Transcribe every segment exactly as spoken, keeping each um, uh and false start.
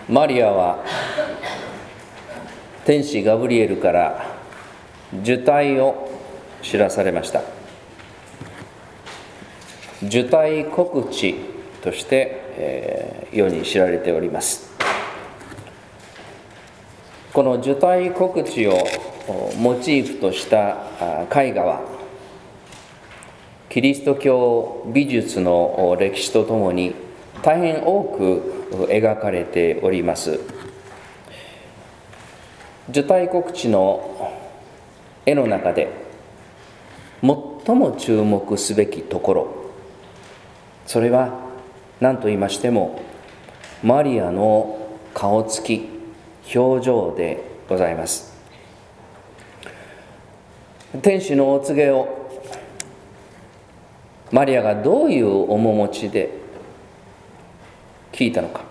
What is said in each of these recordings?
マリアは天使ガブリエルから受胎を知らされました。受胎告知として、えー、世に知られております。この受胎告知をモチーフとした絵画は、キリスト教美術の歴史とともに大変多く描かれております。受胎告知の絵の中で最も注目すべきところ、それは何と言いましてもマリアの顔つき、表情でございます。天使のお告げをマリアがどういう面持ちで聞いたのか、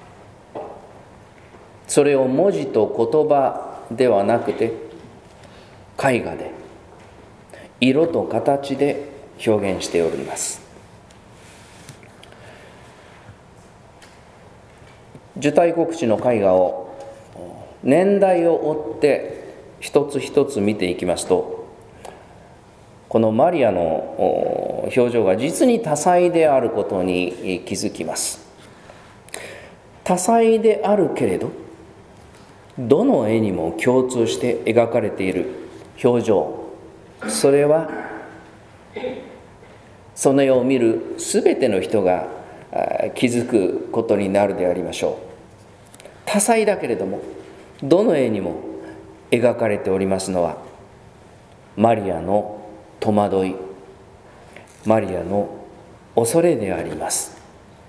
それを文字と言葉ではなくて絵画で、色と形で表現しております。受胎告知の絵画を年代を追って一つ一つ見ていきますと、このマリアの表情が実に多彩であることに気づきます。多彩であるけれど、どの絵にも共通して描かれている表情、それはその絵を見るすべての人が気づくことになるでありましょう。多彩だけれどもどの絵にも描かれておりますのはマリアの戸惑い、マリアの恐れであります。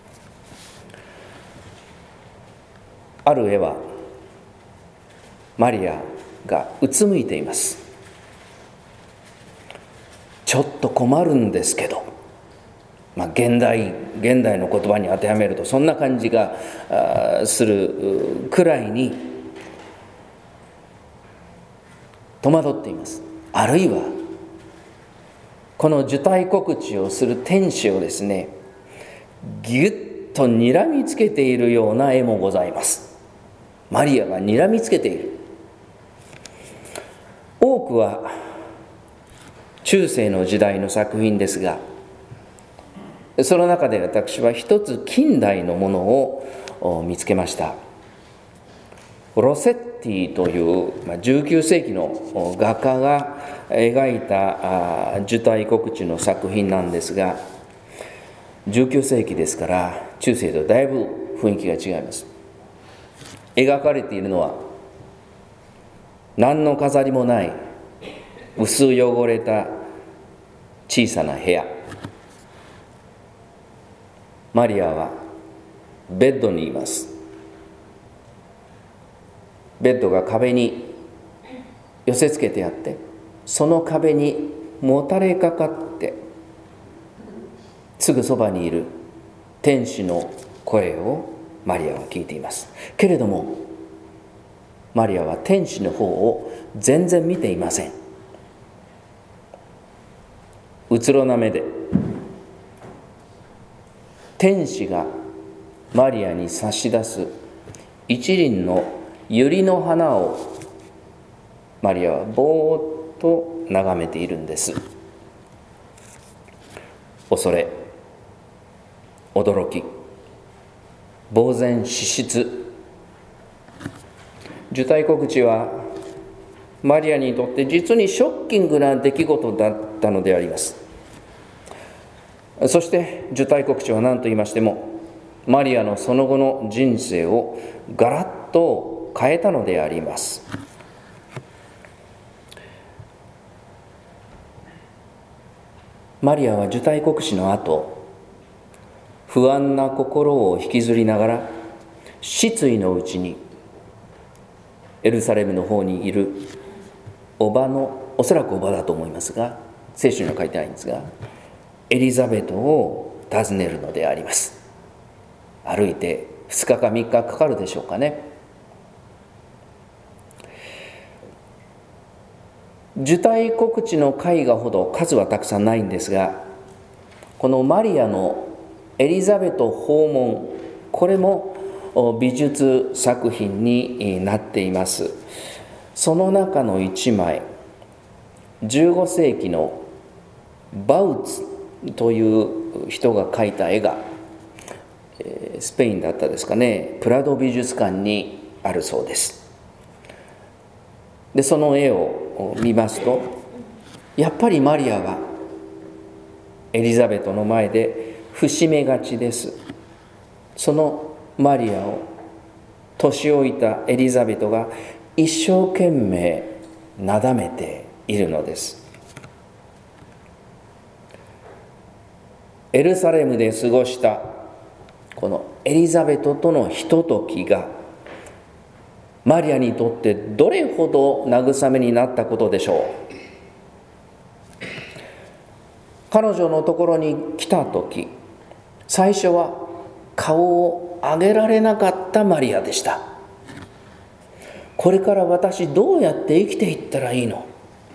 ある絵はマリアがうつむいています。ちょっと困るんですけど、まあ、現代現代の言葉に当てはめるとそんな感じがするくらいに戸惑っています。あるいはこの受胎告知をする天使をですね、ぎゅっと睨みつけているような絵もございます。マリアが睨みつけている。多くは中世の時代の作品ですが、その中で私は一つ近代のものを見つけました。ロセッティというじゅうきゅう世紀の画家が描いた受胎告知の作品なんですが、じゅうきゅう世紀ですから中世とだいぶ雰囲気が違います。描かれているのは何の飾りもない薄汚れた小さな部屋。マリアはベッドにいます。ベッドが壁に寄せつけてあって、その壁にもたれかかってすぐそばにいる天使の声をマリアは聞いています。けれどもマリアは天使の方を全然見ていません。うつろな目で天使がマリアに差し出す一輪の百合の花をマリアはぼーっと眺めているんです。恐れ、驚き、呆然失失。受胎告知はマリアにとって実にショッキングな出来事だったのであります。そして受胎告知は何と言いましてもマリアのその後の人生をガラッと変えたのであります。マリアは受胎告知の後、不安な心を引きずりながら失意のうちにエルサレムの方にいるおばの、おそらくおばだと思いますが、聖書には書いてないんですが、エリザベトを訪ねるのであります。歩いてふつかかみっかかかるでしょうかね。受胎告知の絵画ほど数はたくさんないんですが、このマリアのエリザベト訪問、これも美術作品になっています。その中の一枚、じゅうご世紀のバウツという人が描いた絵がスペインだったですかね、プラド美術館にあるそうです。でその絵を見ますと、やっぱりマリアはエリザベトの前で伏し目がちです。そのマリアを年老いたエリザベトが一生懸命なだめているのです。エルサレムで過ごしたこのエリザベトとのひとときがマリアにとってどれほど慰めになったことでしょう。彼女のところに来たとき、最初は顔を上げられなかったマリアでした。これから私どうやって生きていったらいいの？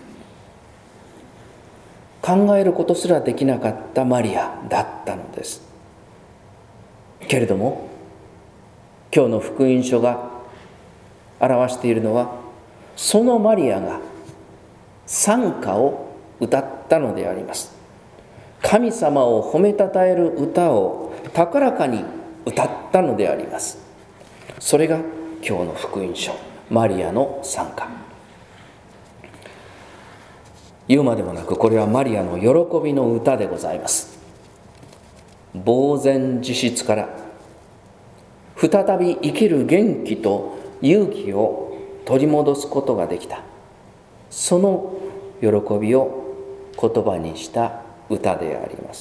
考えることすらできなかったマリアだったのです。けれども、今日の福音書が表しているのは、そのマリアが賛歌を歌ったのであります。神様を褒めたたえる歌を高らかに歌ったのであります。それが今日の福音書、マリアの賛歌。言うまでもなく、これはマリアの喜びの歌でございます。呆然自失から再び生きる元気と勇気を取り戻すことができた、その喜びを言葉にした歌であります。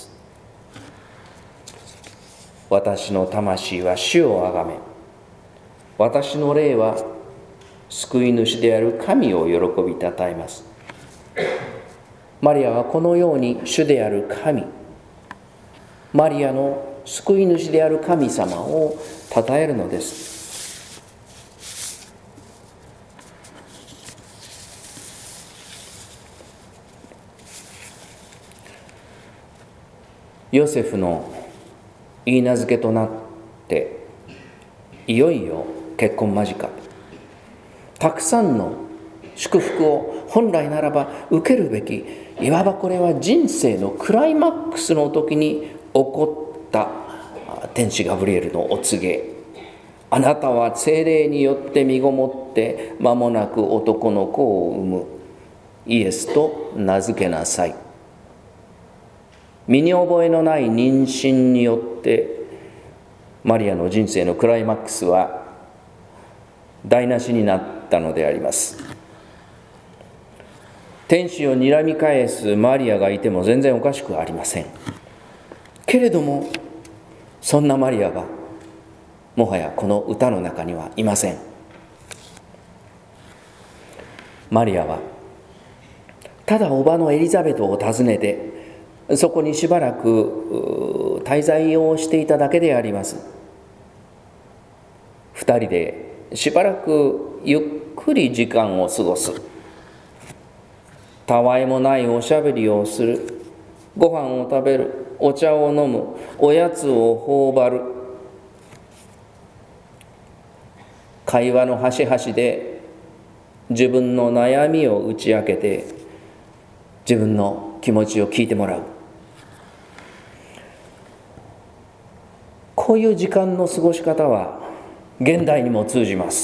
私の魂は主をあがめ、私の霊は救い主である神を喜びたたえます。マリアはこのように主である神、マリアの救い主である神様をたたえるのです。ヨセフの言い名付けとなって、いよいよ結婚間近、たくさんの祝福を本来ならば受けるべき、いわばこれは人生のクライマックスの時に起こった天使ガブリエルのお告げ、あなたは聖霊によって身ごもって間もなく男の子を産む、イエスと名付けなさい。身に覚えのない妊娠によってマリアの人生のクライマックスは台無しになったのであります。天使を睨み返すマリアがいても全然おかしくありません。けれどもそんなマリアはもはやこの歌の中にはいません。マリアはただ叔母のエリザベトを訪ねて、そこにしばらく滞在をしていただけであります。二人でしばらくゆっくり時間を過ごす、たわいもないおしゃべりをする、ご飯を食べる、お茶を飲む、おやつを頬張る、会話の端々で自分の悩みを打ち明けて自分の気持ちを聞いてもらう、こういう時間の過ごし方は現代にも通じます。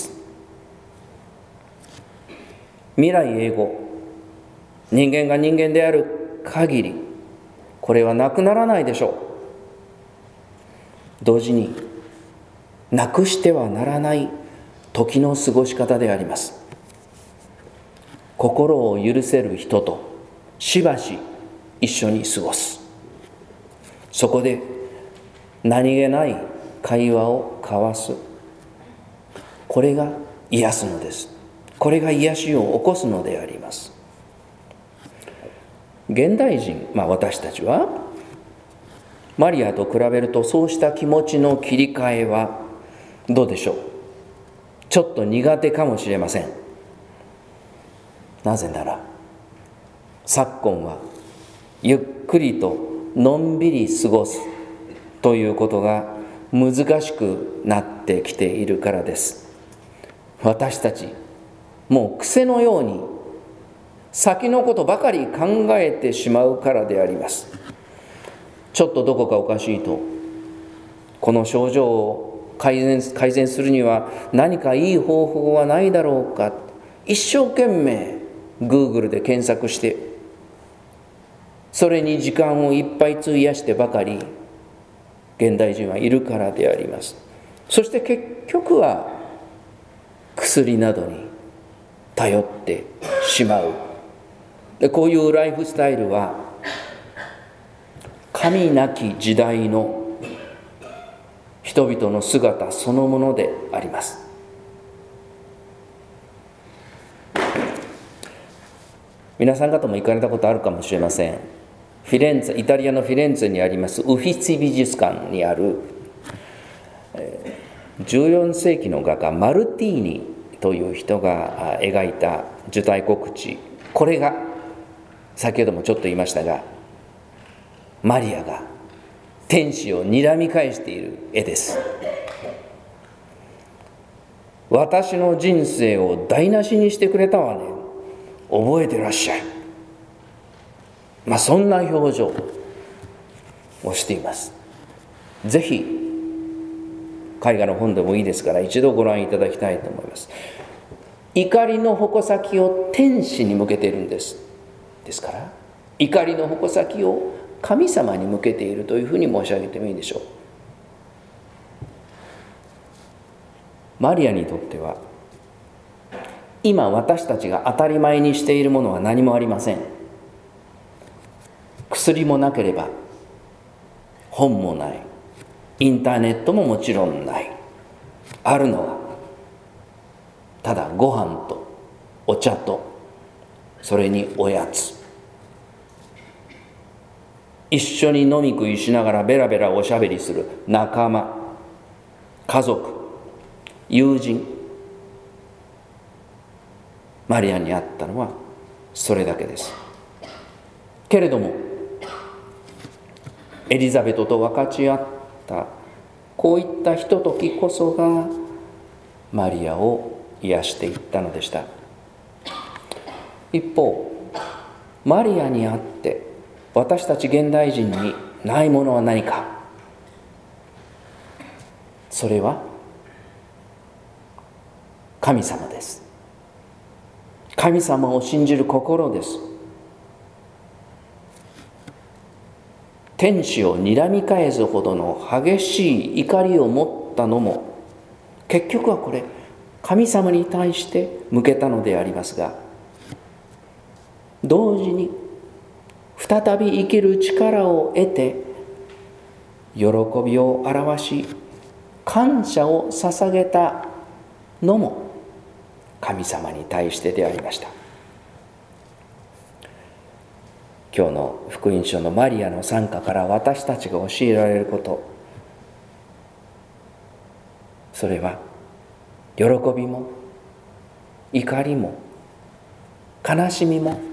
未来永劫、人間が人間である限りこれはなくならないでしょう。同時になくしてはならない時の過ごし方であります。心を許せる人としばし一緒に過ごす、そこで何気ない会話を交わす、これが癒すのです。これが癒しを起こすのであります。現代人、まあ私たちはマリアと比べるとそうした気持ちの切り替えはどうでしょう。ちょっと苦手かもしれません。なぜなら昨今はゆっくりとのんびり過ごすということが難しくなってきているからです。私たちもう癖のように先のことばかり考えてしまうからであります。ちょっとどこかおかしいと、この症状を改善、改善するには何かいい方法はないだろうか、一生懸命 Google で検索して、それに時間をいっぱい費やしてばかり現代人はいるからであります。そして結局は薬などに頼ってしまう。でこういうライフスタイルは神なき時代の人々の姿そのものであります。皆さん方も行かれたことあるかもしれません。フィレンツェ、イタリアのフィレンツェにありますウフィッツィ美術館にあるじゅうよん世紀の画家マルティーニという人が描いた受胎告知、これが先ほどもちょっと言いましたが、マリアが天使を睨み返している絵です。私の人生を台無しにしてくれたわね、覚えてらっしゃい。まあそんな表情をしています。ぜひ絵画の本でもいいですから一度ご覧いただきたいと思います。怒りの矛先を天使に向けているんです。ですから怒りの矛先を神様に向けているというふうに申し上げてもいいでしょう。マリアにとっては今私たちが当たり前にしているものは何もありません。薬もなければ本もない、インターネットももちろんない。あるのはただご飯とお茶とそれにおやつ、一緒に飲み食いしながらベラベラおしゃべりする仲間、家族、友人。マリアにあったのはそれだけです。けれどもエリザベトと分かち合ったこういったひとときこそがマリアを癒していったのでした。一方マリアにあって私たち現代人にないものは何か。それは神様です。神様を信じる心です。天使を睨み返すほどの激しい怒りを持ったのも結局はこれ神様に対して向けたのでありますが、同時に再び生きる力を得て喜びを表し感謝を捧げたのも神様に対してでありました。今日の福音書のマリアの賛歌から私たちが教えられること、それは喜びも怒りも悲しみも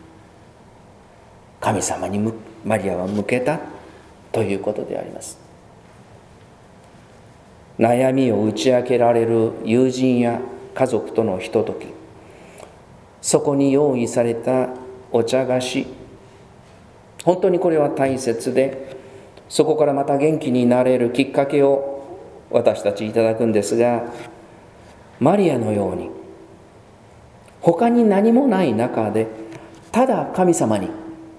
神様にマリアは向けたということであります。悩みを打ち明けられる友人や家族とのひととき、そこに用意されたお茶菓子、本当にこれは大切で、そこからまた元気になれるきっかけを私たちいただくんですが、マリアのように他に何もない中でただ神様に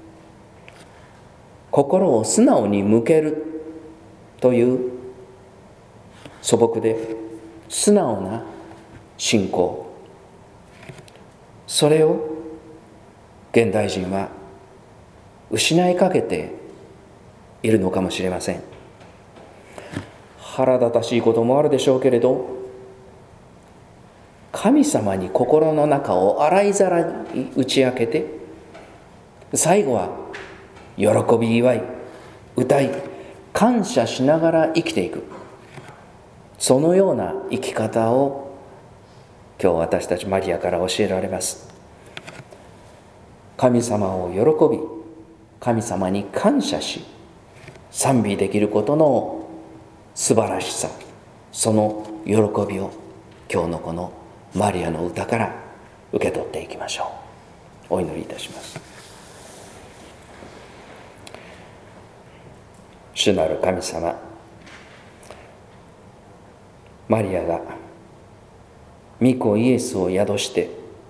心を素直に向けるという素朴で素直な信仰、それを現代人は失いかけているのかもしれません。腹立たしいこともあるでしょうけれど、神様に心の中を洗いざらに打ち明けて、最後は喜び祝い歌い感謝しながら生きていく、そのような生き方を今日私たちマリアから教えられます。神様を喜び神様に感謝し賛美できることの素晴らしさ、その喜びを今日のこのマリアの歌から受け取っていきましょう。お祈りいたします。主なる神様、マリアが御子イエスを宿して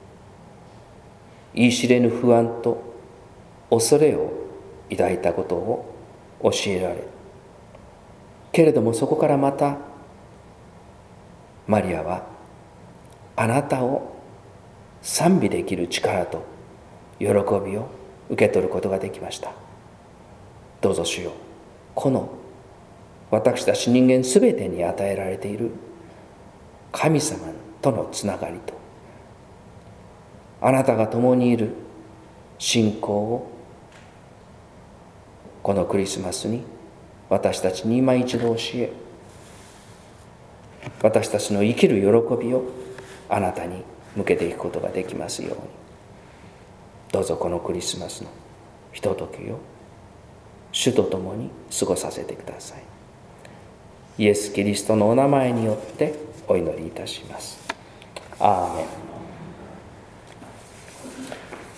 言い知れぬ不安と恐れを抱いたことを教えられ、けれどもそこからまたマリアはあなたを賛美できる力と喜びを受け取ることができました。どうぞ主よ、この私たち人間すべてに与えられている神様とのつながりと、あなたが共にいる信仰をこのクリスマスに私たちに今一度教え、私たちの生きる喜びをあなたに向けていくことができますように、どうぞこのクリスマスのひとときを主と共に過ごさせてください。イエス・キリストのお名前によってお祈りいたします。アーメン。